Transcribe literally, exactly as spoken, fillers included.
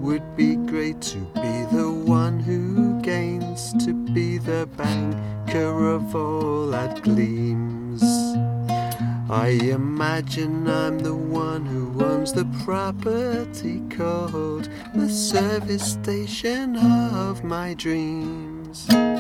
would be great to be the one who gains, to be the banker of all that gleams. I imagine I'm the one who owns the property called the service station of my dreams.